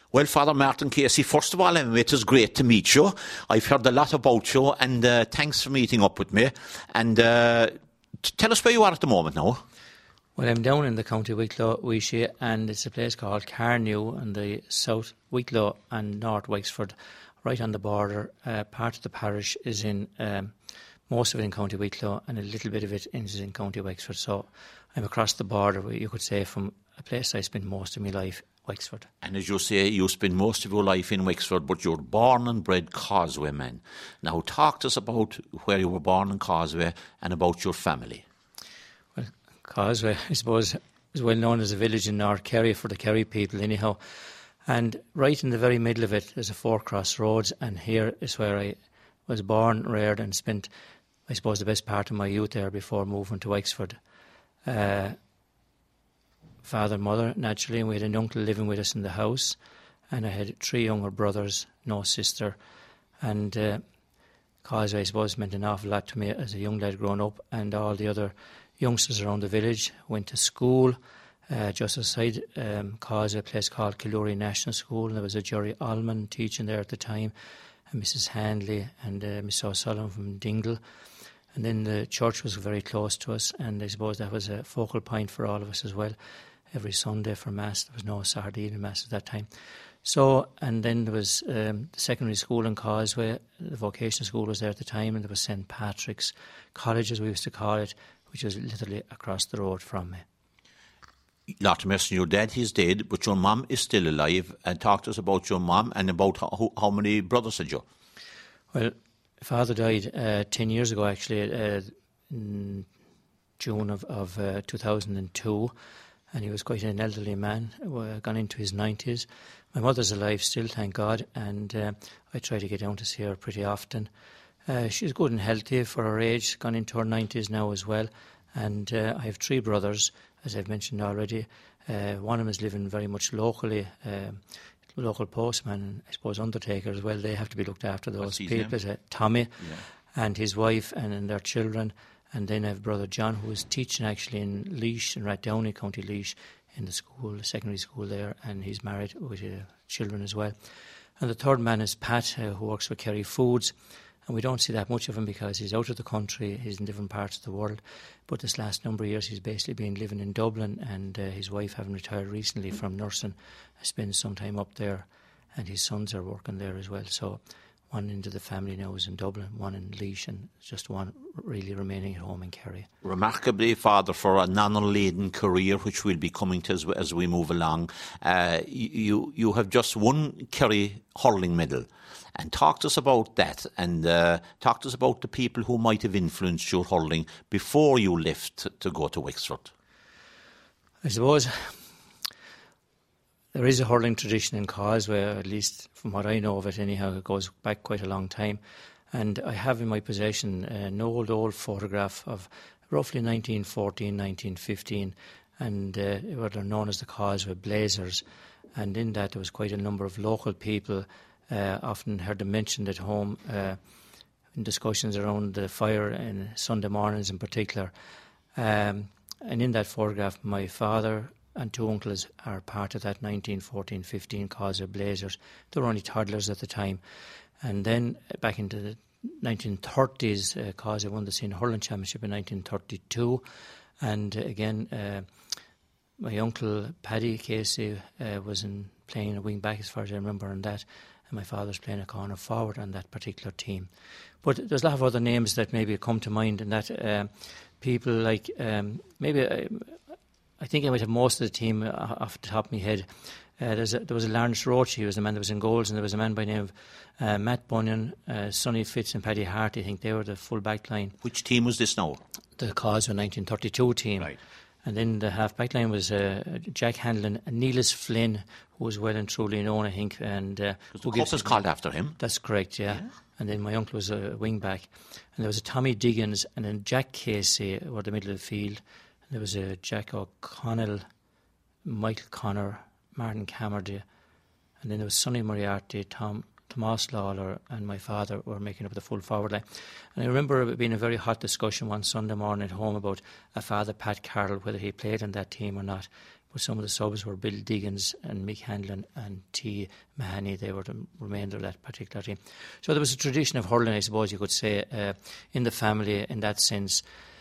Well, Father Martin Casey, first of all, it is great to meet you. I've heard a lot about you, and thanks for meeting up with me. And tell us where you are at the moment now. Well, I'm down in the County Wicklow, Weeshy, and it's a place called Carnew in the South Wicklow and North Wexford, right on the border. Part of the parish is in, most of it in County Wicklow, and a little bit of it is in County Wexford. So I'm across the border, you could say, from a place I spent most of my life, Wexford. And as you say, you spend most of your life in Wexford, but you're born and bred Causeway man. Now, talk to us about where you were born in Causeway and about your family. Well, Causeway, I suppose, is well known as a village in North Kerry for the Kerry people anyhow. And right in the very middle of it, there's a 4 crossroads, and here is where I was born, reared, and spent, I suppose, the best part of my youth there before moving to Wexford. Father and mother, naturally, and we had an uncle living with us in the house, and I had 3 younger brothers, no sister, and Causeway, I suppose, meant an awful lot to me as a young lad growing up, and all the other youngsters around the village went to school just outside Causeway, a place called Killurry National School, and there was a Jerry Allman teaching there at the time, and Mrs. Handley and Miss O'Sullivan from Dingle. And then the church was very close to us, and I suppose that was a focal point for all of us as well. Every Sunday for Mass, there was no Sardine Mass at that time. So, and then there was the secondary school in Causeway, the vocational school was there at the time, and there was St. Patrick's College, as we used to call it, which was literally across the road from me. Lord Mercy, your dad, he's dead, but your mum is still alive. And talk to us about your mum and about how many brothers had you? Well, father died 10 years ago, actually, in June of 2002. And he was quite an elderly man, gone into his 90s. My mother's alive still, thank God, and I try to get down to see her pretty often. She's good and healthy for her age, gone into her 90s now as well. And I have 3 brothers, as I've mentioned already. One of them is living very much locally, local postman, I suppose undertaker as well. They have to be looked after, those people. Tommy and his wife and their children. And then I have brother John, who is teaching actually in Laois, in Rathdowney, County Laois, in the school, the secondary school there, and he's married with children as well. And the third man is Pat, who works for Kerry Foods, and we don't see that much of him because he's out of the country, he's in different parts of the world. But this last number of years he's basically been living in Dublin, and his wife, having retired recently from nursing, has spent some time up there, and his sons are working there as well. So one into the family now is in Dublin, one in Laois, and just one really remaining at home in Kerry. Remarkably, Father, for an honour-laden career, which we'll be coming to as we move along. You have just won Kerry hurling medal. And talk to us about that, and talk to us about the people who might have influenced your hurling before you left to go to Wexford. I suppose there is a hurling tradition in Causeway, at least from what I know of it anyhow. It goes back quite a long time. And I have in my possession an old photograph of roughly 1914, 1915, and what are known as the Causeway Blazers. And in that there was quite a number of local people. Often heard them mentioned at home in discussions around the fire and Sunday mornings in particular. And in that photograph, my father and 2 uncles are part of that 1914-15 Causeway Blazers. They were only toddlers at the time. And then back into the 1930s, Causeway won the Senior Hurling Championship in 1932. And again, my uncle Paddy Casey was playing a wing back, as far as I remember, on that. And my father's playing a corner forward on that particular team. But there's a lot of other names that maybe come to mind, and that people like maybe I think I might have most of the team off the top of my head. There was a Lawrence Roach, he was the man that was in goals, and there was a man by the name of Matt Bunyan, Sonny Fitz and Paddy Hart. I think they were the full back line. Which team was this now? The Causeway 1932 team. Right. And then the half-back line was Jack Hanlon and Neelis Flynn, who was well and truly known, I think. And the club is called after him. That's correct, yeah. And then my uncle was a wing-back. And there was a Tommy Diggins and then Jack Casey were the middle of the field. And there was a Jack O'Connell, Michael Connor, Martin Camerdy. And then there was Sonny Moriarty, Tomas Lawler and my father were making up the full forward line. And I remember it being a very hot discussion one Sunday morning at home about a father, Pat Carroll, whether he played in that team or not. but some of the subs were Bill Diggins and Mick Hanlon and T. Mahoney. They were the remainder of that particular team. So there was a tradition of hurling, I suppose you could say, in the family in that sense.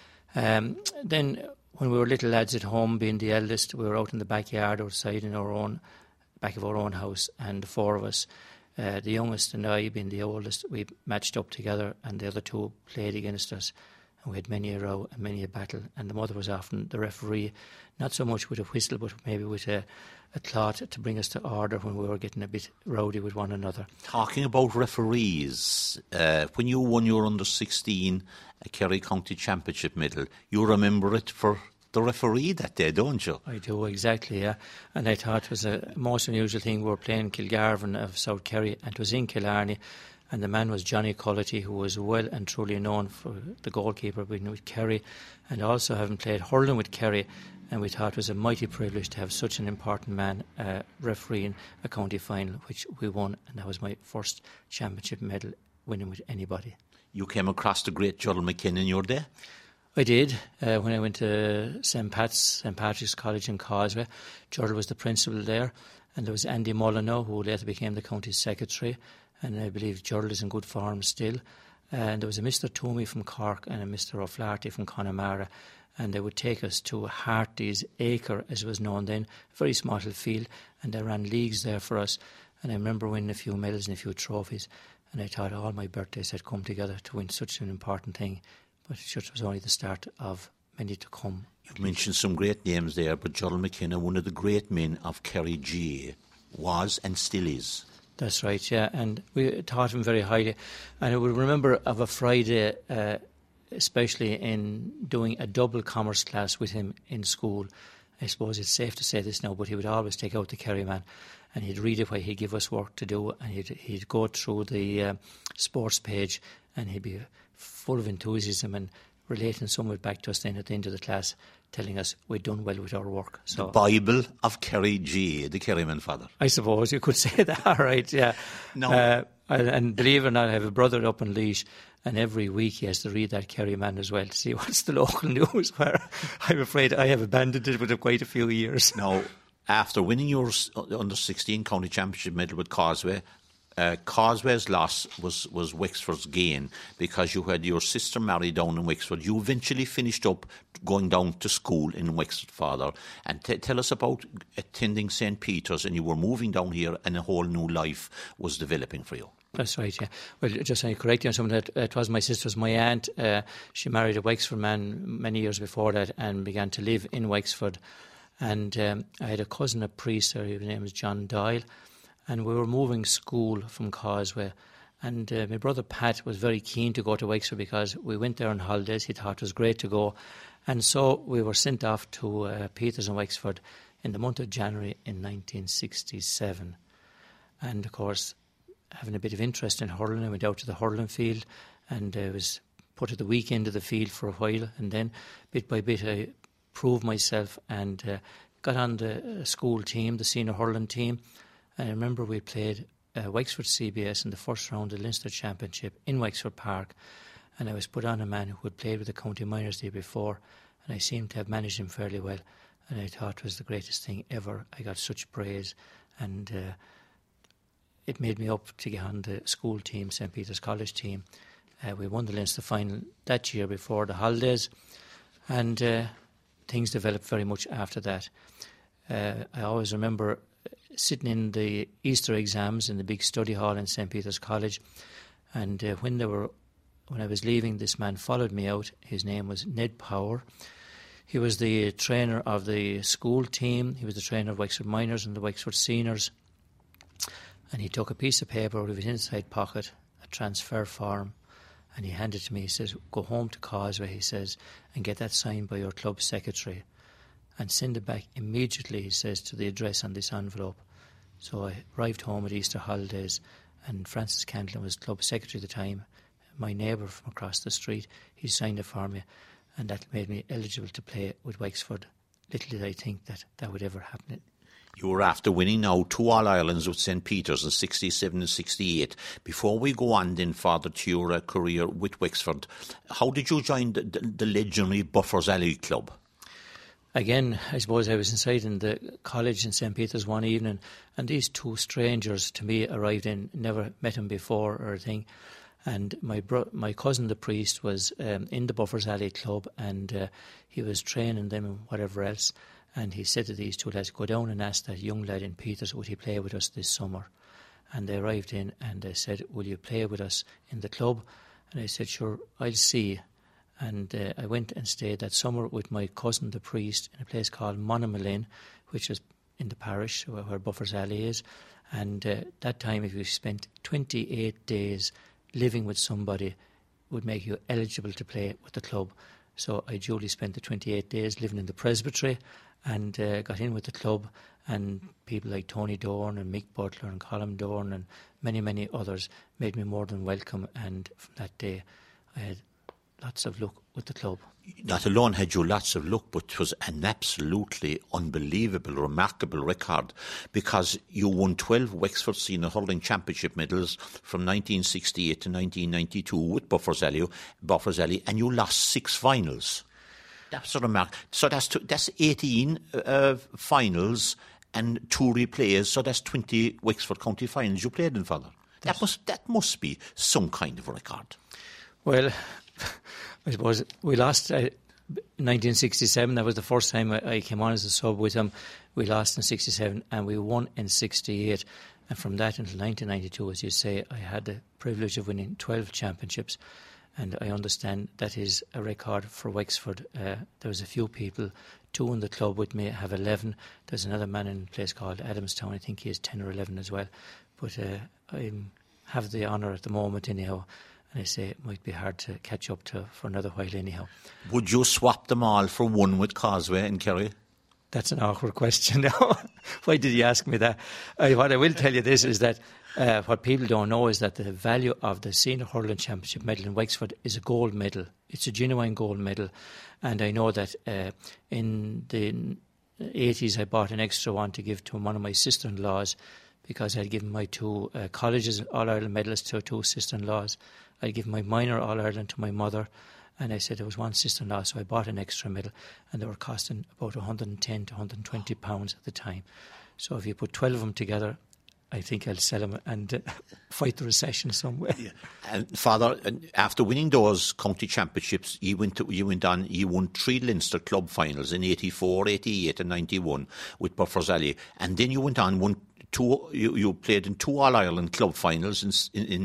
Then when we were little lads at home, being the eldest, we were out in the backyard outside in our own back of our own house, and the four of us, the youngest and I being the oldest, we matched up together, and the other two played against us. And we had many a row and many a battle, and the mother was often the referee, not so much with a whistle, but maybe with a cloth to bring us to order when we were getting a bit rowdy with one another. Talking about referees, when you won your under-16 Kerry County Championship medal, you remember it for the referee that day, don't you? I do, exactly, yeah. And I thought it was a most unusual thing. We were playing Kilgarvan of South Kerry, and it was in Killarney, and the man was Johnny Cullity, who was well and truly known for the goalkeeper being with Kerry, and also having played hurling with Kerry. And we thought it was a mighty privilege to have such an important man refereeing a county final, which we won, and that was my first championship medal winning with anybody. You came across the great Gerald McKinnon in your day? I did. When I went to St. Patrick's College in Causeway, Gerald was the principal there, and there was Andy Molyneux, who later became the county secretary, and I believe Gerald is in good form still. And there was a Mr. Toomey from Cork and a Mr. O'Flaherty from Connemara, and they would take us to Harty's Acre, as it was known then, a very small little field, and they ran leagues there for us. And I remember winning a few medals and a few trophies, and I thought all my birthdays had come together to win such an important thing. But it was only the start of many to come. You've mentioned some great names there, but Gerald McKinnon, one of the great men of Kerry GAA, was and still is. That's right, yeah, and we taught him very highly. And I would remember of a Friday, especially in doing a double commerce class with him in school. I suppose it's safe to say this now, but he would always take out the Kerry man, and he'd read it while he'd give us work to do, and he'd go through the sports page, and he'd be full of enthusiasm and relating some of it back to us then at the end of the class, telling us we'd done well with our work. So, the Bible of Kerry GAA, the Kerryman father. I suppose you could say that, right, yeah. No. And believe it or not, I have a brother up in Laois, and every week he has to read that Kerry Man as well to see what's the local news, where I'm afraid I have abandoned it within quite a few years. Now, after winning your under-16 county championship medal with Causeway, Causeway's loss was Wexford's gain, because you had your sister married down in Wexford. You eventually finished up going down to school in Wexford, Father. And tell us about attending St. Peter's, and you were moving down here and a whole new life was developing for you. That's right, yeah. Well, just to correct you on something, that it was my sister's, my aunt. She married a Wexford man many years before that and began to live in Wexford. And I had a cousin, a priest, his name was John Doyle. And we were moving school from Causeway. And my brother Pat was very keen to go to Wexford because we went there on holidays. He thought it was great to go. And so we were sent off to Peters in Wexford in the month of January in 1967. And of course, having a bit of interest in hurling, I went out to the hurling field, and I was put at the weekend of the field for a while. And then bit by bit I proved myself and got on the school team, the senior hurling team. And I remember we played Wexford CBS in the first round of the Leinster Championship in Wexford Park, and I was put on a man who had played with the county minors the year before, and I seemed to have managed him fairly well, and I thought it was the greatest thing ever. I got such praise, and it made me up to get on the school team, St. Peter's College team. We won the Leinster final that year before the holidays, and things developed very much after that. I always remember sitting in the Easter exams in the big study hall in St. Peter's College, and when I was leaving, this man followed me out. His name was Ned Power. He was the trainer of the school team. He was the trainer of Wexford Minors and the Wexford Seniors. And he took a piece of paper out of his inside pocket, a transfer form, and he handed it to me. He says, "Go home to Causeway," he says, "and get that signed by your club secretary, and send it back immediately," he says, "to the address on this envelope." So I arrived home at Easter holidays, and Francis Candlin was club secretary at the time, my neighbour from across the street. He signed it for me, and that made me eligible to play with Wexford. Little did I think that would ever happen. You were after winning now 2 All-Irelands with St. Peter's in 67 and 68. Before we go on then, Father, to your career with Wexford, how did you join the legendary Buffers Alley Club? again, I suppose I was inside in the college in St. Peter's one evening, and these two strangers to me arrived in, never met him before or a thing. And my cousin, the priest, was in the Buffers Alley Club, and he was training them and whatever else. And he said to these two lads, go down and ask that young lad in Peters, would he play with us this summer? And they arrived in and they said, will you play with us in the club? And I said, sure, I'll see. And I went and stayed that summer with my cousin, the priest, in a place called Monamelin, which is in the parish where Buffers Alley is. And that time, if you spent 28 days living with somebody, would make you eligible to play with the club. So I duly spent the 28 days living in the presbytery and got in with the club, and people like Tony Dorn and Mick Butler and Colin Dorn and many, many others made me more than welcome, and from that day I had lots of luck with the club. Not alone had you lots of luck, but it was an absolutely unbelievable, remarkable record, because you won 12 Wexford Senior Hurling Championship medals from 1968 to 1992 with Buffers Alley, and you lost 6 finals. That's a remark. So that's 18 finals and 2 replays, so that's 20 Wexford County finals you played in, Father. That must be some kind of a record. Well, I suppose we lost in 1967. That was the first time I came on as a sub with him. We lost in 67 and we won in 68. And from that until 1992, as you say, I had the privilege of winning 12 championships. And I understand that is a record for Wexford. There was a few people, 2 in the club with me, have 11. There's another man in a place called Adamstown. I think he has 10 or 11 as well. But I have the honour at the moment anyhow. And I say it might be hard to catch up to for another while anyhow. Would you swap them all for one with Causeway and Kerry? That's an awkward question now. Why did you ask me that? What I will tell you this is that what people don't know is that the value of the Senior Hurling Championship medal in Wexford is a gold medal. It's a genuine gold medal. And I know that in the 80s I bought an extra one to give to one of my sister-in-laws, because I'd given my 2 colleges All-Ireland medalists to 2 sister-in-laws. I'd given my minor All-Ireland to my mother, and I said there was one sister-in-law, so I bought an extra medal, and they were costing about £110 to £120 at the time. So if you put 12 of them together, I think I'll sell them and fight the recession somewhere. Yeah. And Father, after winning those county championships, you won 3 Leinster club finals in 84, 88 and 91 with Buffers Alley, and then you went on, you played in 2 All-Ireland club finals in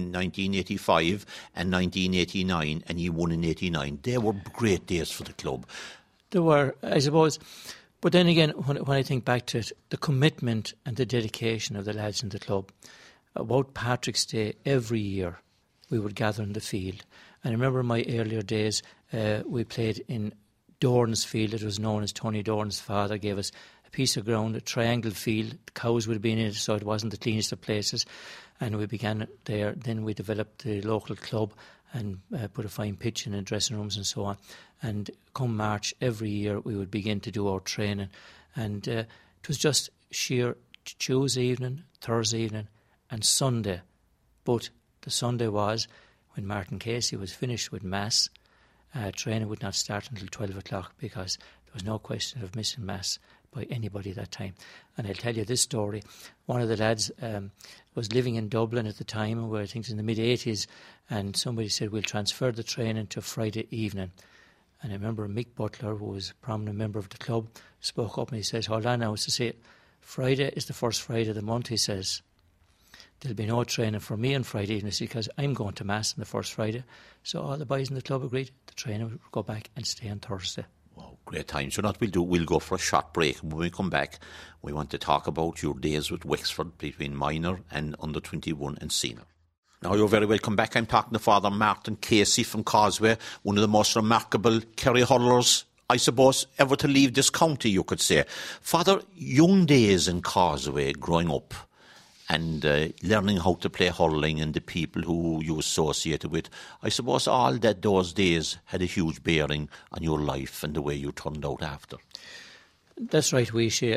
1985 and 1989, and you won in 89. They were great days for the club. They were, I suppose. But then again, when I think back to it, the commitment and the dedication of the lads in the club. About Patrick's Day, every year we would gather in the field. And I remember my earlier days, we played in Dorn's field. It was known as Tony Dorn's father gave us a piece of ground, a triangle field. The cows would have been in it, so it wasn't the cleanest of places. And we began there. Then we developed the local club and put a fine pitch in and dressing rooms and so on. And come March every year we would begin to do our training. And it was just sheer Tuesday evening, Thursday evening and Sunday. But the Sunday was when Martin Casey was finished with Mass. Training would not start until 12 o'clock because there was no question of missing Mass by anybody that time. And I'll tell you this story. One of the lads was living in Dublin at the time, where I think it was in the mid-80s, and somebody said, we'll transfer the training to Friday evening. And I remember Mick Butler, who was a prominent member of the club, spoke up and he says, hold on now, to say, Friday is the first Friday of the month, he says. There'll be no training for me on Friday evenings because I'm going to Mass on the first Friday. So all the boys in the club agreed the training would go back and stay on Thursday. Wow, great time. So what we'll go for a short break. And when we come back, we want to talk about your days with Wexford between minor and under 21 and senior. Now, you're very welcome back. I'm talking to Father Martin Casey from Causeway, one of the most remarkable Kerry hurlers, I suppose, ever to leave this county, you could say. Father, young days in Causeway, growing up and learning how to play hurling and the people who you associated with, I suppose all that those days had a huge bearing on your life and the way you turned out after. That's right,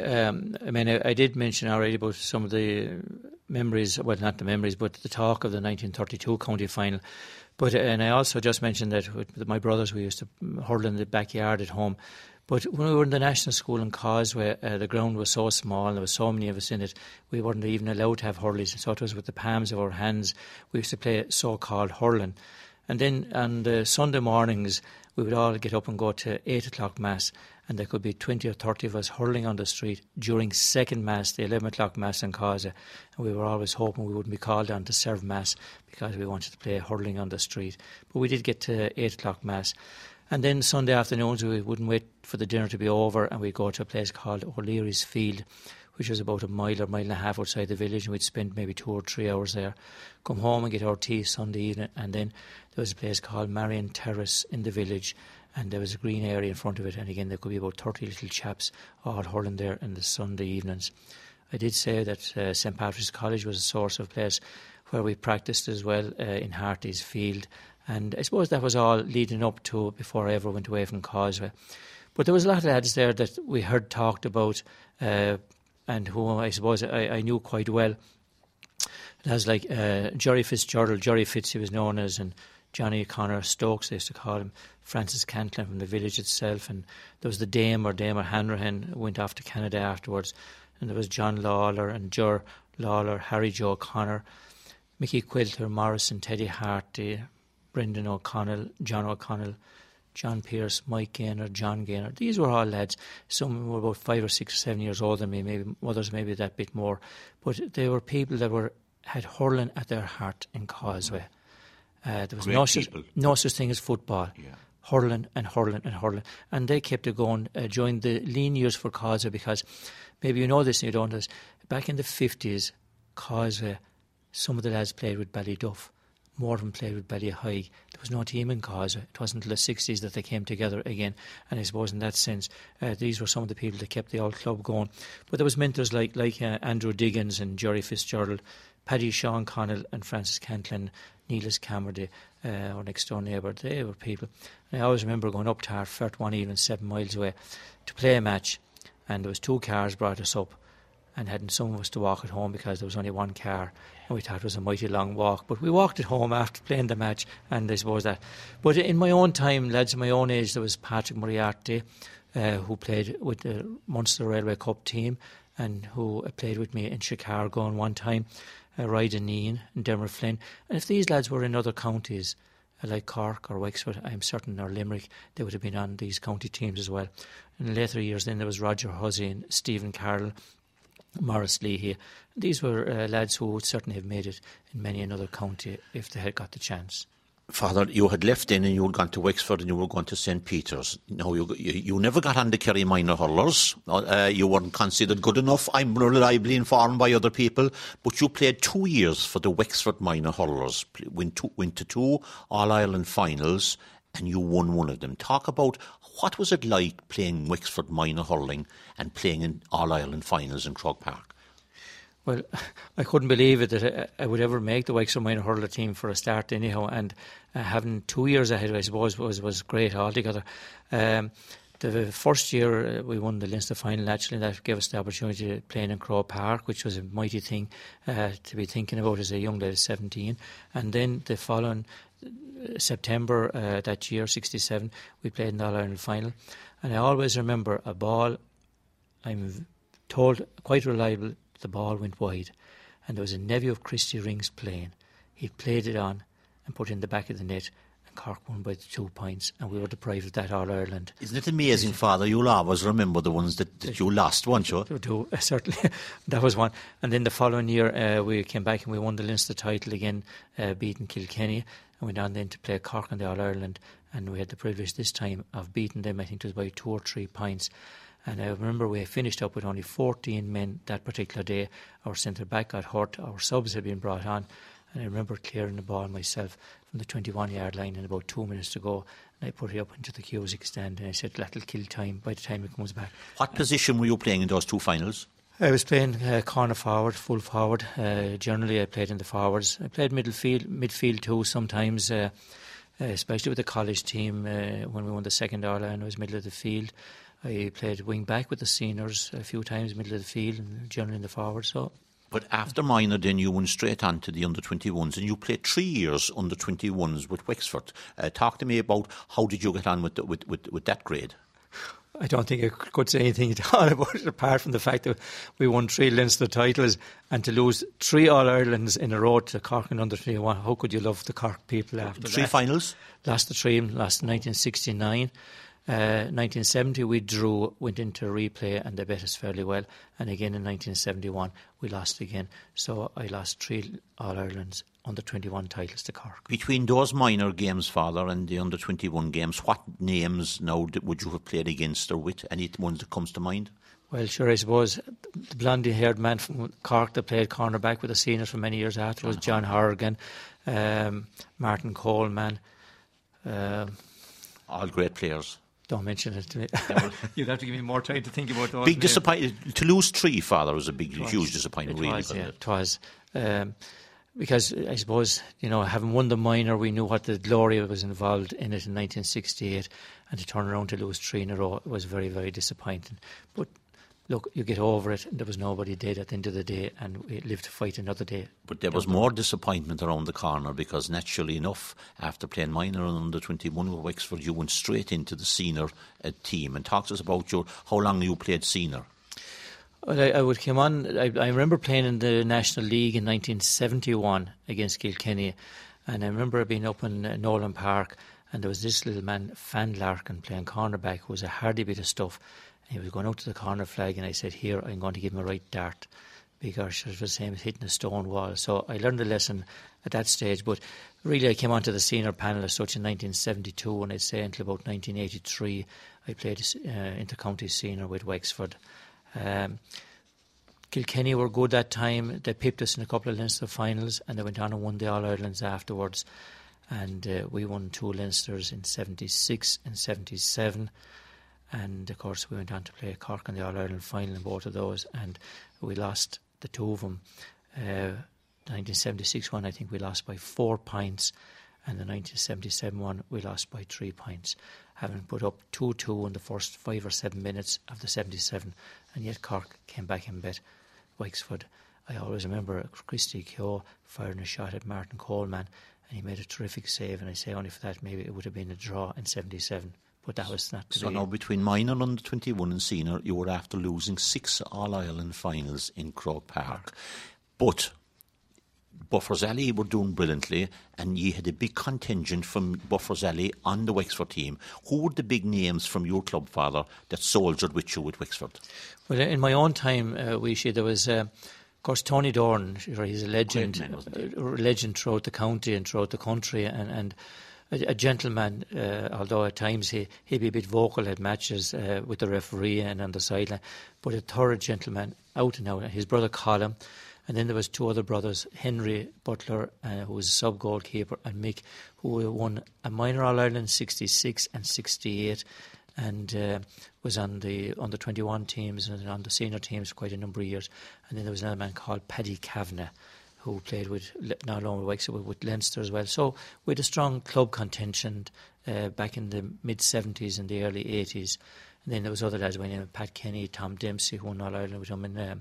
I did mention already about some of the memories, well, not the memories, but the talk of the 1932 county final. And I also just mentioned that with my brothers we used to hurl in the backyard at home. But when we were in the national school in Causeway, the ground was so small and there was so many of us in it, we weren't even allowed to have hurleys. So it was with the palms of our hands. We used to play so-called hurling. And then on the Sunday mornings, we would all get up and go to 8 o'clock Mass, and there could be 20 or 30 of us hurling on the street during second Mass, the 11 o'clock Mass in Causeway. And we were always hoping we wouldn't be called on to serve Mass because we wanted to play hurling on the street. But we did get to 8 o'clock Mass. And then Sunday afternoons we wouldn't wait for the dinner to be over, and we'd go to a place called O'Leary's Field, which was about a mile or mile and a half outside the village, and we'd spend maybe 2 or 3 hours there, come home and get our tea Sunday evening. And then there was a place called Marion Terrace in the village, and there was a green area in front of it, and again there could be about 30 little chaps all hurling there in the Sunday evenings. I did say that St Patrick's College was a source of place where we practiced as well, in Harty's Field, and I suppose that was all leading up to before I ever went away from Causeway. But there was a lot of lads there that we heard talked about, and who I suppose I knew quite well. Lads like Jerry Fitzgerald, Jerry Fitz he was known as, and Johnny Connor Stokes they used to call him, Francis Cantlin from the village itself, and there was the Dame Hanrahan who went off to Canada afterwards, and there was John Lawler and Ger Lawler, Harry Joe Connor, Mickey Quilter, Morrison, Teddy Harty, Brendan O'Connell, John O'Connell, John Pearce, Mike Gaynor, John Gaynor. These were all lads. Some were about 5 or 6 or 7 years older than me, maybe others maybe that bit more. But they were people that had hurling at their heart in Causeway. There was no such thing as football. Yeah. Hurling and hurling and hurling. And they kept it going during the lean years for Causeway, because maybe you know this and you don't know this. Back in the 50s, Causeway, some of the lads played with Ballyduff. More of them played with Ballyhigh. There was no team in Causeway. It wasn't until the 60s that they came together again. And I suppose in that sense, these were some of the people that kept the old club going. But there was mentors like Andrew Diggins and Jerry Fitzgerald, Paddy Sean Connell and Francis Cantlin, Neelis Camerdy, our next door neighbour. They were people. And I always remember going up to Hartford one evening 7 miles away to play a match, and there was 2 cars brought us up, and hadn't some of us to walk at home because there was only 1 car, and we thought it was a mighty long walk. But we walked at home after playing the match, and I suppose that. But in my own time, lads of my own age, there was Patrick Moriarty, who played with the Munster Railway Cup team, and who played with me in Chicago on one time, Ryden Ian and Dermot Flynn. And if these lads were in other counties, like Cork or Wexford, I'm certain, or Limerick, they would have been on these county teams as well. In later years then there was Roger Hussey and Stephen Carroll, Morris Leahy. These were lads who would certainly have made it in many another county if they had got the chance. Father, you had left in and you had gone to Wexford and you were going to St. Peter's. No, you never got on the Kerry Minor Hurlers. You weren't considered good enough, I'm reliably informed by other people, but you played 2 years for the Wexford Minor Hurlers, went to 2 All-Ireland finals, and you won one of them. Talk about what was it like playing Wexford Minor Hurling and playing in All-Ireland finals in Croke Park? Well, I couldn't believe it that I would ever make the Wexford Minor Hurler team for a start anyhow, and having 2 years ahead, I suppose, was great altogether. The first year we won the Leinster final, actually, that gave us the opportunity to play in Croke Park, which was a mighty thing to be thinking about as a young lad of 17. And then the following September that year, 67, we played in the All-Ireland final. And I always remember a ball, I'm told, quite reliable, the ball went wide, and there was a nephew of Christy Rings playing. He played it on and put it in the back of the net, and Cork won by 2 points, and we were deprived of that All-Ireland. Isn't it amazing, Father? You'll always remember the ones that you lost, won't you? Certainly. That was one. And then the following year we came back and we won the Leinster title again, beating Kilkenny, and went on then to play Cork in the All-Ireland, and we had the privilege this time of beating them. I think it was by 2 or 3 points. And I remember we finished up with only 14 men that particular day. Our centre-back got hurt, our subs had been brought on, and I remember clearing the ball myself from the 21-yard line in about 2 minutes to go, and I put it up into the Cusick stand, and I said, that'll kill time by the time it comes back. What position were you playing in those 2 finals? I was playing corner forward, full forward. Generally I played in the forwards. I played midfield too sometimes, especially with the college team when we won the second All-Ireland. I was middle of the field. I played wing back with the seniors a few times, middle of the field, and generally in the forward. So. But after minor, then you went straight on to the under-21s, and you played 3 years under-21s with Wexford. Talk to me about how did you get on with that grade? I don't think I could say anything at all about it, apart from the fact that we won 3 Leinster titles, and to lose 3 All-Irelands in a row to Cork and under-21. How could you love the Cork people after that? 3 finals? Lost the 3, lost in 1969. 1970 we drew, went into replay, and they bet us fairly well. And again in 1971 we lost again. So I lost 3 All-Irelands under-21 titles to Cork. Between those minor games, Father, and the under-21 games, what names now would you have played against or with? Any ones that comes to mind? Well, sure, I suppose the blondie-haired man from Cork that played cornerback with the seniors for many years after was John Horgan, Martin Coleman. All great players. Don't mention it to me. You'd have to give me more time to think about those. Big disappointment. To lose 3, Father, was a huge disappointment, really. It was. Because I suppose, having won the minor, we knew what the glory was involved in it in 1968, and to turn around to lose 3 in a row was very, very disappointing. But look, you get over it, and there was nobody dead at the end of the day, and we lived to fight another day. But there was more disappointment around the corner, because naturally enough, after playing minor and under-21 with Wexford, you went straight into the senior team. And talk to us about how long you played senior. Well, I would come on. I remember playing in the National League in 1971 against Kilkenny, and I remember being up in Nolan Park, and there was this little man, Fan Larkin, playing cornerback, who was a hardy bit of stuff. And he was going out to the corner flag, and I said, "Here, I'm going to give him a right dart," because it was the same as hitting a stone wall. So I learned a lesson at that stage. But really, I came onto the senior panel as such in 1972, and I'd say until about 1983, I played inter-county senior with Wexford. Kilkenny were good that time. They pipped us in a couple of Leinster finals, and they went on and won the All-Irelands afterwards. And we won 2 Leinsters in 76 and 77. And of course we went on to play Cork in the All-Ireland final in both of those, and we lost the 2 of them. The 1976 one, I think we lost by 4 points, and the 1977 one we lost by 3 points, having put up 2-2 in the first 5 or 7 minutes of the 77, and yet Cork came back and bet Wexford. I always remember Christy Keogh firing a shot at Martin Coleman, and he made a terrific save, and I say only for that maybe it would have been a draw in 77. But that was not to be. So now between minor and under-21 and senior, you were after losing 6 All-Ireland finals in Croke Park. But Buffers Alley were doing brilliantly, and you had a big contingent from Buffers Alley on the Wexford team. Who were the big names from your club, Father, that soldiered with you with Wexford? Well, in my own time, there was... of course, Tony Dorn, he's a legend, legend throughout the county and throughout the country, and a gentleman, although at times he'd be a bit vocal at matches with the referee and on the sideline, but a thorough gentleman, out and out. His brother Colin, and then there was 2 other brothers, Henry Butler, who was a sub-goalkeeper, and Mick, who won a minor All-Ireland 66 and 68, and was on the under-21 teams and on the senior teams for quite a number of years. And then there was another man called Paddy Kavanagh, who played with not only Wexford but with Leinster as well. So we had a strong club contingent back in the mid-70s and the early 80s. And then there was other lads by the name of Pat Kenny, Tom Dempsey, who won All-Ireland with him in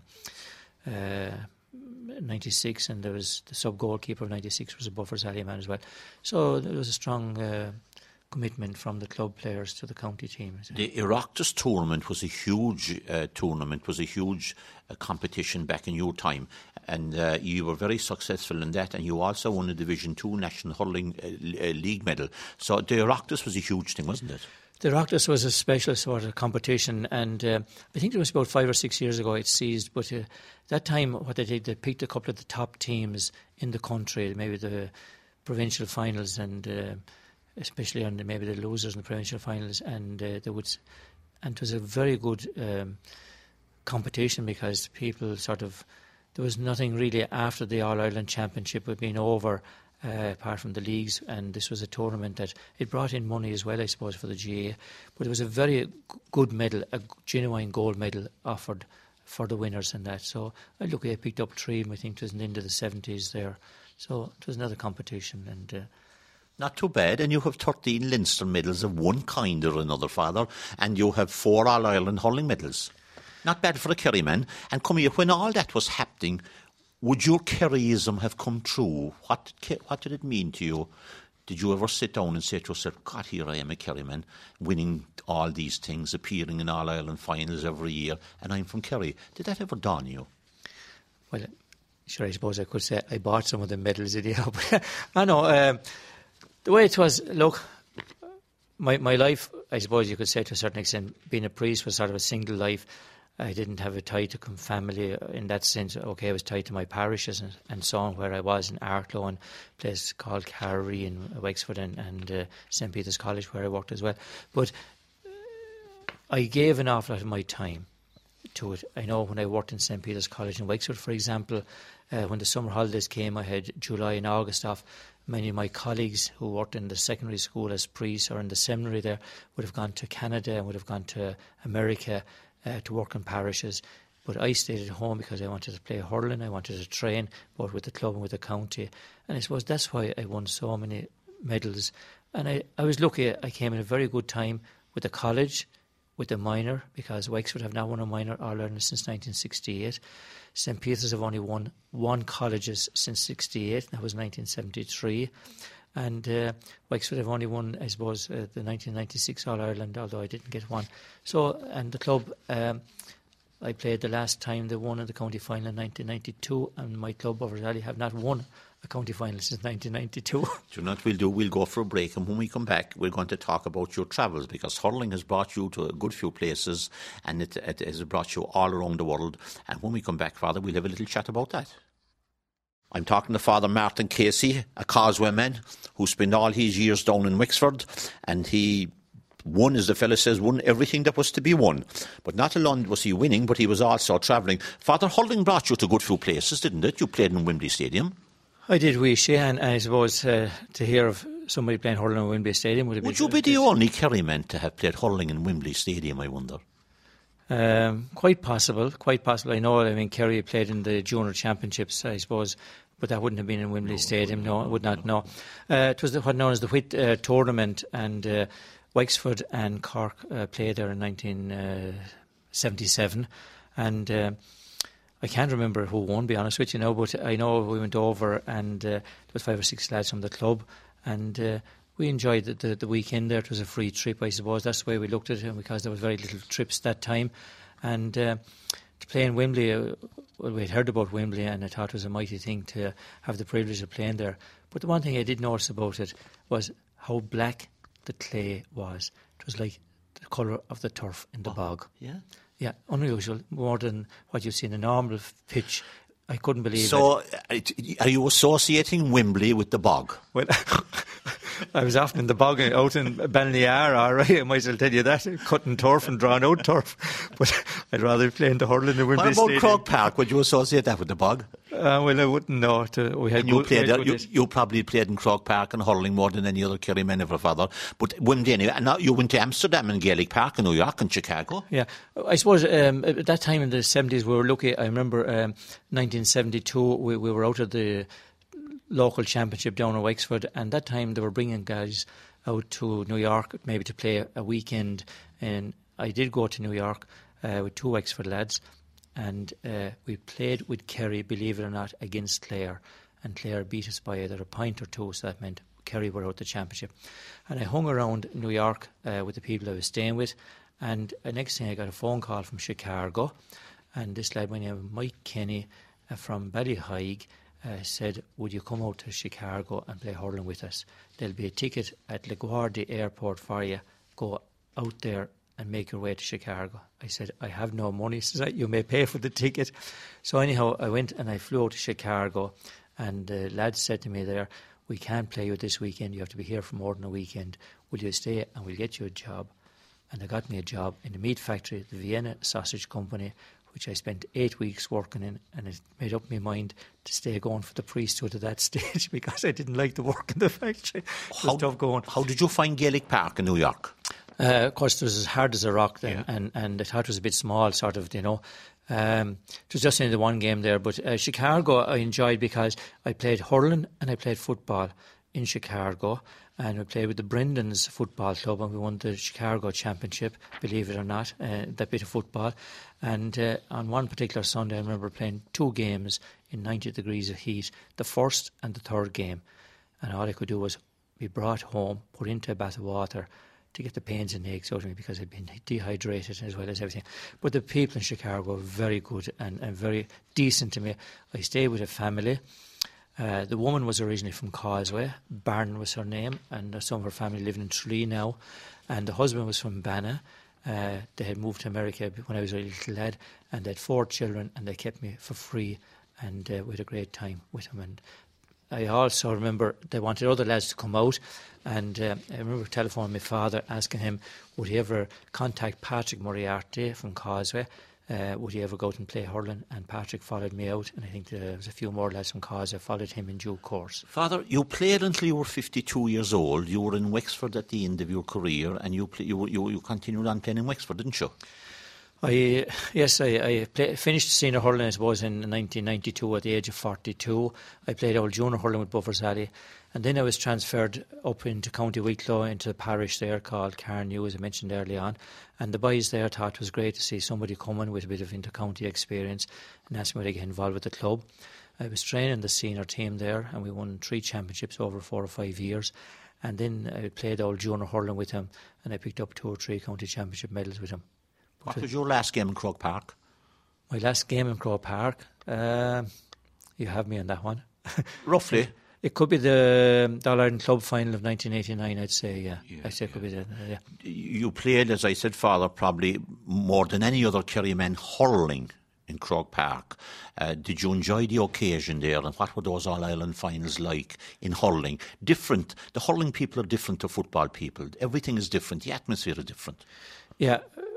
96, and there was the sub-goalkeeper of 96 was a Buffers Alley man as well. So there was a strong commitment from the club players to the county team. The Oireachtas tournament was a huge tournament, was a huge competition back in your time, and you were very successful in that, and you also won a Division 2 National Hurling League medal. So the Oireachtas was a huge thing, wasn't it? The Oireachtas was a special sort of competition, and I think it was about 5 or 6 years ago it ceased, but that time what they did, they picked a couple of the top teams in the country, maybe the provincial finals, and especially on maybe the losers in the provincial finals, and it was a very good competition, because people there was nothing really after the All-Ireland Championship had been over, apart from the leagues, and this was a tournament that it brought in money as well, I suppose, for the GAA, but it was a very good medal, a genuine gold medal offered for the winners in that. So I picked up 3, I think it was in the end of the 70s there, so it was another competition, and Not too bad. And you have 13 Leinster medals of one kind or another, Father, and you have 4 All-Ireland hurling medals. Not bad for a Kerry man. And come here, when all that was happening, would your Kerryism have come true? What did it mean to you? Did you ever sit down and say to yourself, God, here I am a Kerry man, winning all these things, appearing in All-Ireland finals every year, and I'm from Kerry. Did that ever dawn you? Well, sure, I suppose I could say I bought some of the medals anyhow. But I know, the way it was, look, my life, I suppose you could say to a certain extent, being a priest was sort of a single life. I didn't have a tie to family in that sense. Okay, I was tied to my parishes and so on, where I was in Arklow and a place called Carry in Wexford and St. Peter's College, where I worked as well. But I gave an awful lot of my time to it. I know when I worked in St. Peter's College in Wexford, for example, when the summer holidays came, I had July and August off. Many of my colleagues who worked in the secondary school as priests or in the seminary there would have gone to Canada and would have gone to America to work in parishes. But I stayed at home because I wanted to play hurling, I wanted to train both with the club and with the county. And I suppose that's why I won so many medals. And I was lucky, I came in a very good time with the college, with the minor, because Wexford have now won a minor All-Ireland since 1968. St. Peter's have only won 1 colleges since 68, that was 1973. And Wexford have only won, I suppose, the 1996 All-Ireland, although I didn't get one. So, and the club, I played the last time they won in the county final in 1992, and my club, Oversally, have not won a county final since 1992. Do you know what we'll go for a break, and when we come back, we're going to talk about your travels, because hurling has brought you to a good few places, and it has brought you all around the world. And when we come back, Father, we'll have a little chat about that. I'm talking to Father Martin Casey, a Causewayman who spent all his years down in Wexford, and he won, as the fellow says, won everything that was to be won. But not alone was he winning, but he was also travelling. Father, hurling brought you to a good few places, didn't it? You played in Wembley Stadium. I did wish, yeah, and I suppose to hear of somebody playing hurling in Wembley Stadium would have been... Would you be the only Kerry man to have played hurling in Wembley Stadium, I wonder? Quite possible. I know, Kerry played in the Junior Championships, I suppose, but that wouldn't have been in Wembley Stadium, no, it would not, no. It was what known as the Whit tournament, and Wexford and Cork played there in 1977, and I can't remember who won, to be honest with you, but I know we went over and there was 5 or 6 lads from the club, and we enjoyed the weekend there. It was a free trip, I suppose. That's the way we looked at it, because there was very little trips that time. And to play in Wembley, we'd heard about Wembley, and I thought it was a mighty thing to have the privilege of playing there. But the one thing I did notice about it was how black the clay was. It was like the colour of the turf in the bog. Yeah? Yeah, unusual, more than what you see in a normal pitch. I couldn't believe it. So, are you associating Wembley with the bog? Well, I was often in the bog out in Ballinar, all right, I might as well tell you that, cutting turf and drawing out turf. But I'd rather play in the hurling in Wembley Stadium. What about Croke Park? Would you associate that with the bog? Well, I wouldn't know. You probably played in Croke Park and hurling more than any other Kerry man ever, Father. But Wembley anyway. And now you went to Amsterdam and Gaelic Park in New York and Chicago. Yeah, I suppose at that time in the 70s we were lucky. I remember 1972 we were out of the local championship down in Wexford, and that time they were bringing guys out to New York maybe to play a weekend, and I did go to New York with 2 Wexford lads, and we played with Kerry, believe it or not, against Clare, and Clare beat us by either a point or 2, so that meant Kerry were out the championship. And I hung around New York with the people I was staying with, and the next thing I got a phone call from Chicago, and this lad by the name of Mike Kenny from Ballyhaig said, would you come out to Chicago and play hurling with us? There'll be a ticket at LaGuardia Airport for you. Go out there and make your way to Chicago. I said, I have no money. He said, you may pay for the ticket. So anyhow, I went and I flew out to Chicago, and the lads said to me there, we can't play you this weekend. You have to be here for more than a weekend. Will you stay and we'll get you a job? And they got me a job in the meat factory, the Vienna Sausage Company, which I spent 8 weeks working in, and it made up my mind to stay going for the priesthood at that stage, because I didn't like the work in the factory. It was tough going. How did you find Gaelic Park in New York? Of course, it was as hard as a rock then, yeah. and I thought it was a bit small, sort of, It was just in the one game there. But Chicago I enjoyed because I played hurling and I played football. in Chicago, and we played with the Brendans Football Club, and we won the Chicago Championship, believe it or not, that bit of football. And on one particular Sunday, I remember playing 2 games in 90 degrees of heat, the first and the third game. And all I could do was be brought home, put into a bath of water to get the pains and aches out of me because I'd been dehydrated as well as everything. But the people in Chicago were very good and very decent to me. I stayed with a family. The woman was originally from Causeway. Barn was her name, and some of her family live in Tralee now. And the husband was from Banna. They had moved to America when I was a little lad, and they had 4 children, and they kept me for free, and we had a great time with them. And I also remember they wanted other lads to come out, and I remember telephoning my father, asking him would he ever contact Patrick Moriarty from Causeway. Would he ever go out and play hurling? And Patrick followed me out, and I think there was a few more lads from Causeway followed him in due course. Father, you played until you were 52 years old. You were in Wexford at the end of your career, and you continued on playing in Wexford, didn't you? I finished senior hurling, I suppose, in 1992 at the age of 42. I played old junior hurling with Buffers Alley, and then I was transferred up into County Wicklow, into the parish there called Carnew, as I mentioned early on. And the boys there thought it was great to see somebody coming with a bit of inter-county experience and asked me to get involved with the club. I was training the senior team there, and we won 3 championships over 4 or 5 years. And then I played old junior hurling with him, and I picked up 2 or 3 county championship medals with him. What was your last game in Croke Park? My last game in Croke Park? You have me on that one. Roughly? It could be the All-Ireland Club final of 1989, I'd say, yeah. I'd say it could be that, yeah. You played, as I said, Father, probably more than any other Kerry men hurling in Croke Park. Did you enjoy the occasion there, and what were those All-Ireland finals like in hurling? Different. The hurling people are different to football people. Everything is different. The atmosphere is different. Yeah.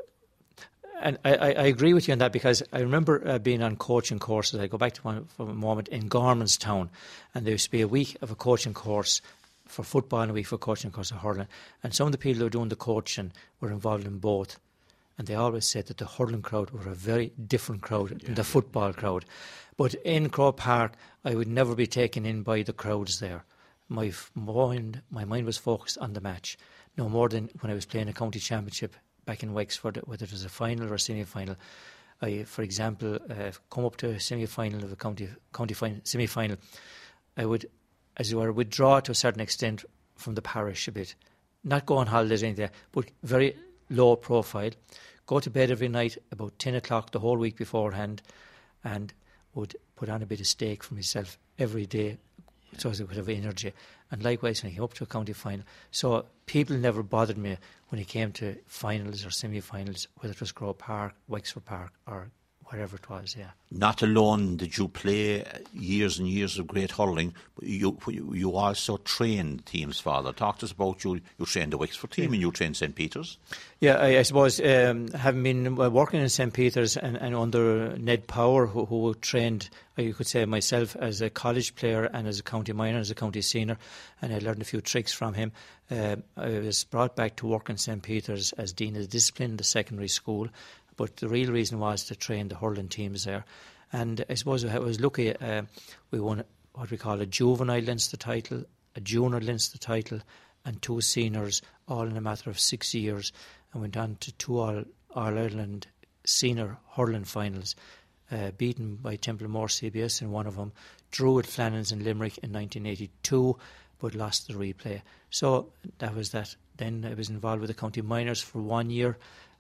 And I agree with you on that, because I remember being on coaching courses. I go back to one for a moment in Gormanstown, and there used to be a week of a coaching course for football and a week for a coaching course of hurling. And some of the people who were doing the coaching were involved in both. And they always said that the hurling crowd were a very different crowd than the football crowd. But in Croke Park, I would never be taken in by the crowds there. My mind was focused on the match, no more than when I was playing a county championship back in Wexford, whether it was a final or a semi-final. I, for example, come up to a semi-final of a county semi-final. I would, as it were, withdraw to a certain extent from the parish a bit. Not go on holidays or anything, but very low profile. Go to bed every night about 10 o'clock the whole week beforehand, and would put on a bit of steak for myself every day so as I could have energy. And likewise when I came up to a county final. So people never bothered me when it came to finals or semi-finals, whether it was Croke Park, Wexford Park or wherever it was, yeah. Not alone did you play years and years of great hurling, but you also trained teams, Father. Talk to us about you trained the Wexford team and you trained St. Peter's. Yeah, I suppose having been working in St. Peter's and under Ned Power, who trained, you could say, myself as a college player and as a county minor, as a county senior, and I learned a few tricks from him. I was brought back to work in St. Peter's as Dean of Discipline in the secondary school. But the real reason was to train the hurling teams there. And I suppose I was lucky. We won what we call a juvenile Leinster title, a junior Leinster title, and 2 seniors, all in a matter of 6 years, and went on to 2 All-Ireland senior hurling finals, beaten by Templemore CBS in one of them, drew at Flannan's in Limerick in 1982, but lost the replay. So that was that. Then I was involved with the county minors for 1 year,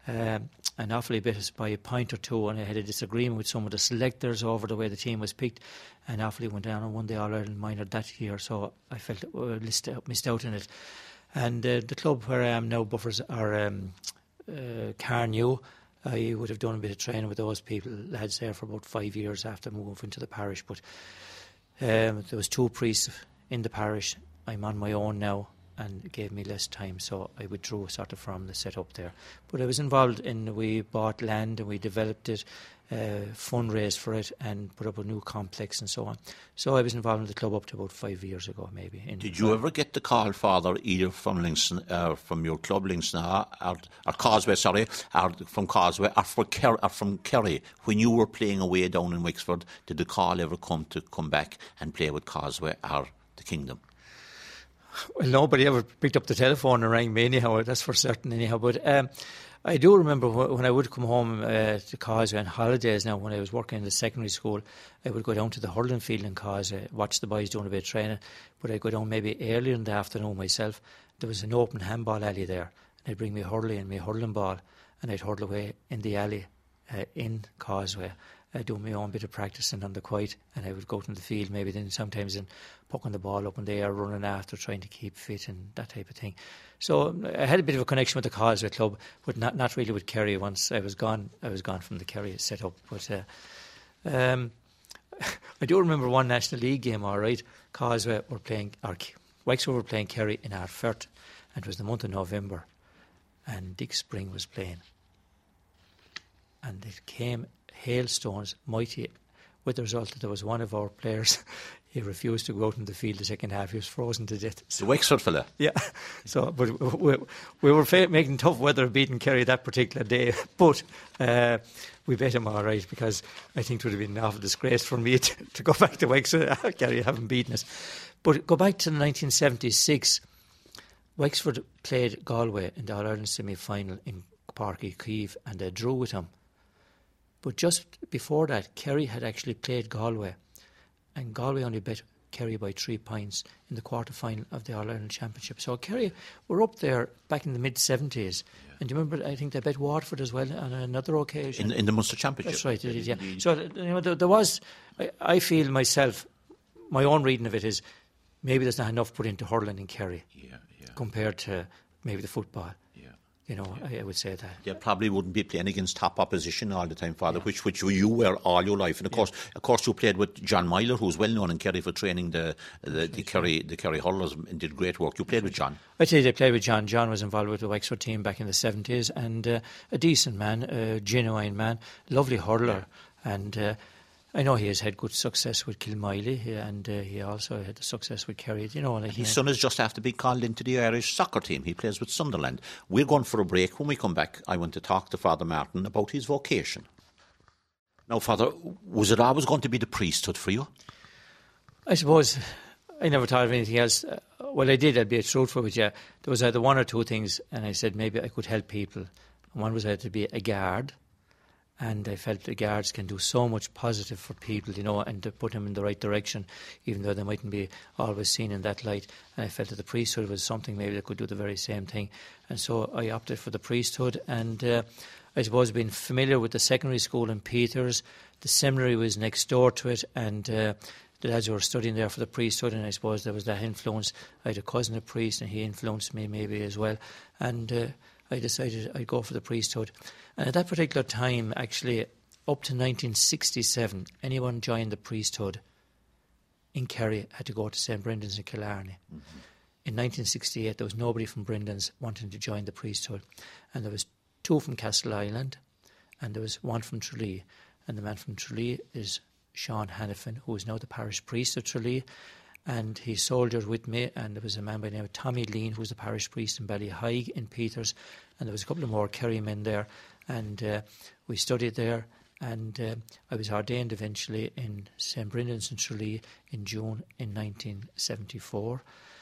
and awfully bit by a point or two, and I had a disagreement with some of the selectors over the way the team was picked, and awfully went down and won the All-Ireland minor that year, so I felt missed out on it. And the club where I am now, Buffers, are Carnew. I would have done a bit of training with those lads there for about 5 years after moving into the parish, but there was 2 priests in the parish. I'm on my own now, and it gave me less time, so I withdrew sort of from the setup there. But I was involved we bought land and we developed it, fundraised for it and put up a new complex and so on. So I was involved in the club up to about 5 years ago maybe. Did you ever get the call, Father, either from Lincoln, from your club Lincoln or Causeway, or from Causeway or from Kerry, when you were playing away down in Wexford? Did the call ever come back and play with Causeway or the Kingdom? Well, nobody ever picked up the telephone and rang me anyhow, that's for certain anyhow. But I do remember when I would come home to Causeway on holidays now, when I was working in the secondary school, I would go down to the hurling field in Causeway, watch the boys doing a bit of training, but I'd go down maybe earlier in the afternoon myself. There was an open handball alley there, and I'd bring my hurley and my hurling ball, and I'd hurl away in the alley in Causeway, doing my own bit of practicing on the quiet, and I would go out in the field maybe then sometimes and pucking the ball up in the air, running after, trying to keep fit and that type of thing. So I had a bit of a connection with the Causeway club, but not really with Kerry. Once I was gone from the Kerry set-up. But I do remember one National League game, all right. Causeway were playing, or Wexford were playing Kerry in Ardfert, and it was the month of November, and Dick Spring was playing. And it came hailstones, mighty, with the result that there was one of our players, he refused to go out in the field the second half. He was frozen to death. So, the Wexford fella? Yeah. So, but we were making tough weather beating Kerry that particular day. But we bet him all right, because I think it would have been an awful disgrace for me to go back to Wexford. Kerry haven't beaten us. But go back to 1976. Wexford played Galway in the All-Ireland semi-final in Páirc Uí Chaoimh, and they drew with them. But just before that, Kerry had actually played Galway, and Galway only beat Kerry by 3 points in the quarter-final of the All-Ireland Championship. So Kerry were up there back in the mid-70s. Yeah. And do you remember, I think they beat Waterford as well on another occasion. In the Munster Championship. That's right, it is, yeah. So there was, I feel myself, my own reading of it is, maybe there's not enough put into hurling in Kerry compared to maybe the football. I would say that. You probably wouldn't be playing against top opposition all the time, Father, which you were all your life. And of course, you played with John Myler, who's well known in Kerry for training the Kerry hurlers, and did great work. You played with John. I tell you, I played with John. John was involved with the Wexford team back in the 70s, and a decent man, a genuine man, lovely hurler, and I know he has had good success with Kilmiley, and he also had the success with Kerry. His son is just after being called into the Irish soccer team. He plays with Sunderland. We're going for a break. When we come back, I want to talk to Father Martin about his vocation. Now, Father, was it always going to be the priesthood for you? I suppose I never thought of anything else. Well, I did. I'd be truthful with you. There was either one or two things, and I said maybe I could help people. And one was I had to be a guard. And I felt the guards can do so much positive for people, and to put them in the right direction, even though they mightn't be always seen in that light. And I felt that the priesthood was something maybe that could do the very same thing. And so I opted for the priesthood. And I suppose being familiar with the secondary school in Peters, the seminary was next door to it, and the lads were studying there for the priesthood, and I suppose there was that influence. I had a cousin, a priest, and he influenced me maybe as well. And I decided I'd go for the priesthood. And at that particular time, actually, up to 1967, anyone joined the priesthood in Kerry had to go to St. Brendan's in Killarney. Mm-hmm. In 1968, there was nobody from Brendan's wanting to join the priesthood. And there was 2 from Castleisland, and there was 1 from Tralee. And the man from Tralee is Sean Hannafin, who is now the parish priest of Tralee. And he soldiered with me, and there was a man by the name of Tommy Lean, who was the parish priest in Ballyhaig in Peters, and there was a couple of more Kerry men there, and we studied there, and I was ordained eventually in St. Brendan's in Tralee in June in 1974.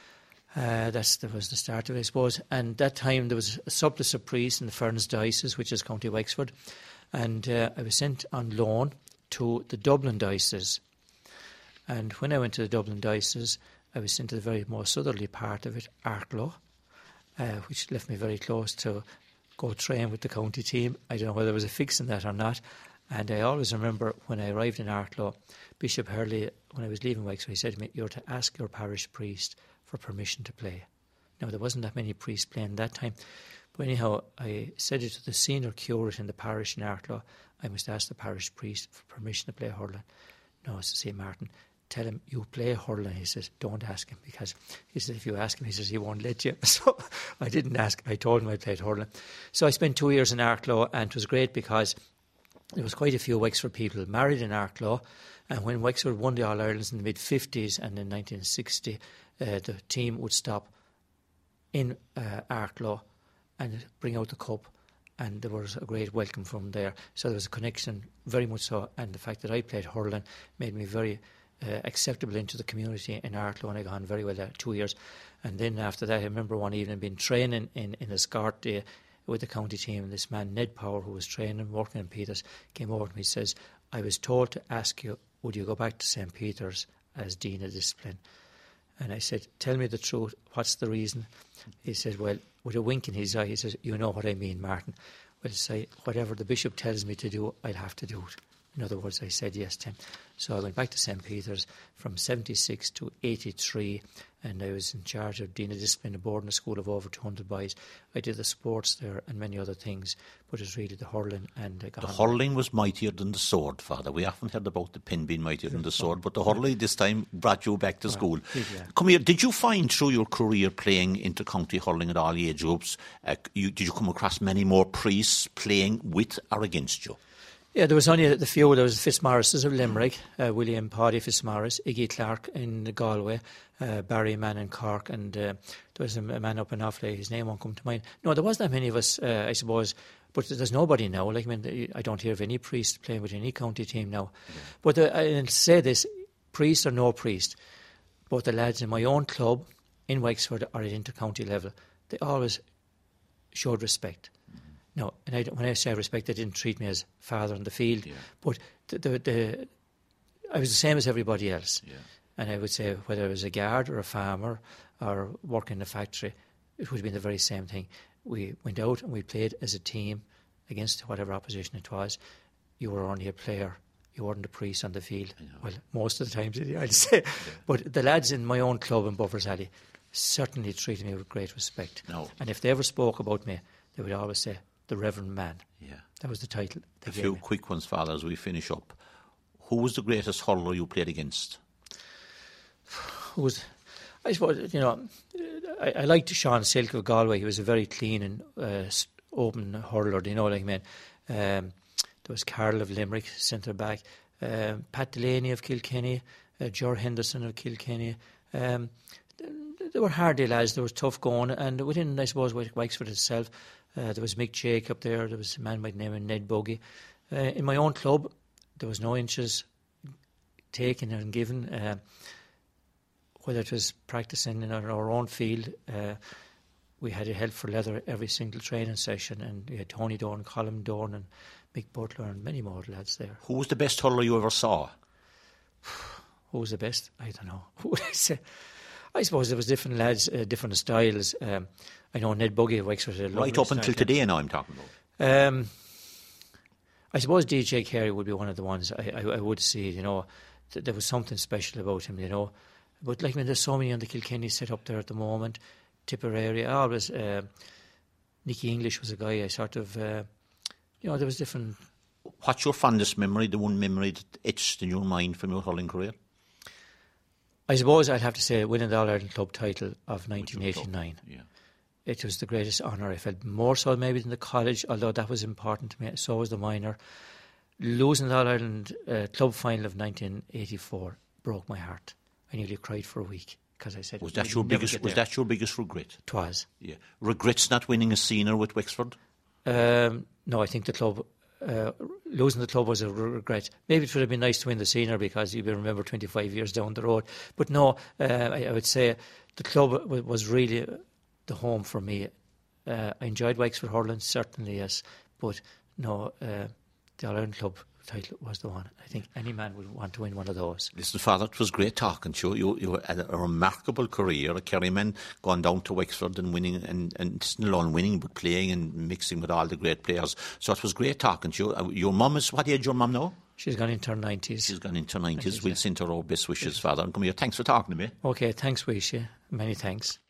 That was the start of it, I suppose. And that time there was a surplus of priests in the Ferns Diocese, which is County Wexford, and I was sent on loan to the Dublin Diocese. And when I went to the Dublin Diocese, I was sent to the very most southerly part of it, Arklow, which left me very close to go train with the county team. I don't know whether there was a fix in that or not. And I always remember when I arrived in Arklow, Bishop Hurley, when I was leaving Wexford, he said to me, "You're to ask your parish priest for permission to play." Now, there wasn't that many priests playing that time. But anyhow, I said it to the senior curate in the parish in Arklow, I must ask the parish priest for permission to play hurling. No, it's to say, Martin, tell him you play hurling. He says, don't ask him, because he says if you ask him, he says he won't let you. So I didn't ask. I told him I played hurling. So I spent 2 years in Arklow, and it was great because there was quite a few Wexford people married in Arklow. And when Wexford won the All-Irelands in the mid-50s and in 1960, the team would stop in Arklow and bring out the cup. And there was a great welcome from there. So there was a connection, very much so. And the fact that I played hurling made me very acceptable into the community in Arklow, and I got on very well there 2 years. And then after that, I remember one evening being training in Escort Day with the county team, and this man, Ned Power, who was training, working in Peters, came over to me and says, I was told to ask you, would you go back to St. Peter's as Dean of Discipline? And I said, tell me the truth, what's the reason? He said, well, with a wink in his eye, he says, you know what I mean, Martin. Well, say, whatever the bishop tells me to do, I'll have to do it. In other words, I said yes to him. So I went back to St. Peter's from 76 to 83, and I was in charge of Dean of Discipline, a boarding school of over 200 boys. I did the sports there and many other things, but it's really the hurling. And the hurling was mightier than the sword, Father. We often heard about the pin being mightier than the sword, but the hurling this time brought you back to school. Come here, did you find through your career playing inter-county hurling at all age groups, did you come across many more priests playing with or against you? Yeah, there was only the few. There was Fitzmaurice's of Limerick, William Paddy Fitzmaurice, Iggy Clark in Galway, Barry Mann in Cork, and there was a man up in Offaly. His name won't come to mind. No, there wasn't that many of us, I suppose, but there's nobody now. Like, I mean, I don't hear of any priest playing with any county team now. Yeah. But I'll say this, priest or no priest, both the lads in my own club in Wexford or at inter-county level, they always showed respect. No, and when I say respect, they didn't treat me as father on the field, but I was the same as everybody else. Yeah. And I would say whether I was a guard or a farmer or working in a factory, it would have been the very same thing. We went out and we played as a team against whatever opposition it was. You were only a player. You weren't a priest on the field. Well, most of the time, I'd say. Yeah. But the lads in my own club in Buffers Alley certainly treated me with great respect. No. And if they ever spoke about me, they would always say, the Reverend Man. Yeah. That was the title. A few quick ones, Father, as we finish up. Who was the greatest hurler you played against? I suppose, I liked Sean Silk of Galway. He was a very clean and open hurler, there was Carl of Limerick, centre back, Pat Delaney of Kilkenny, Ger Henderson of Kilkenny. They were hardy lads, they were tough going, and within, I suppose, Wexford itself, there was Mick Jacob there, there was a man by the name of Ned Buggy. In my own club, there was no inches taken and given. Whether it was practicing in our own field, we had a help for leather every single training session, and we had Tony Dorn, Colin Dorn and Mick Butler and many more lads there. Who was the best hurler you ever saw? Who was the best? I don't know. Who would I say? I suppose there was different lads, different styles. I know Ned Buggy of Wexford. Right up until today now I'm talking about. I suppose DJ Carey would be one of the ones I would see, there was something special about him, But there's so many on the Kilkenny set up there at the moment. Tipperary, always. Nicky English was a guy I sort of, there was different. What's your fondest memory, the one memory that etched in your mind from your hurling career? I suppose I'd have to say winning the All-Ireland Club title of 1989. Yeah. It was the greatest honour. I felt more so maybe than the college, although that was important to me. So was the minor. Losing the All-Ireland Club final of 1984 broke my heart. I nearly cried for a week because I said, Was that your biggest regret? It was. Yeah. Regrets not winning a senior with Wexford? No, I think the club. Losing the club was a regret. Maybe it would have been nice to win the senior because you'd be remembered 25 years down the road. But no, I would say the club was really the home for me. I enjoyed Wexford hurling, certainly, yes. But no, the All-Ireland Club title was the one. I think any man would want to win one of those. Listen, Father, it was great talking to you. You had a remarkable career, a Kerryman, going down to Wexford and winning, and still alone winning, but playing and mixing with all the great players. So it was great talking to you. Your mum is, what age your mum now? She's gone into her 90s. She's gone into her 90s. We'll send her our best wishes, Father. And come here, thanks for talking to me. Okay, thanks, Wisha. Many thanks.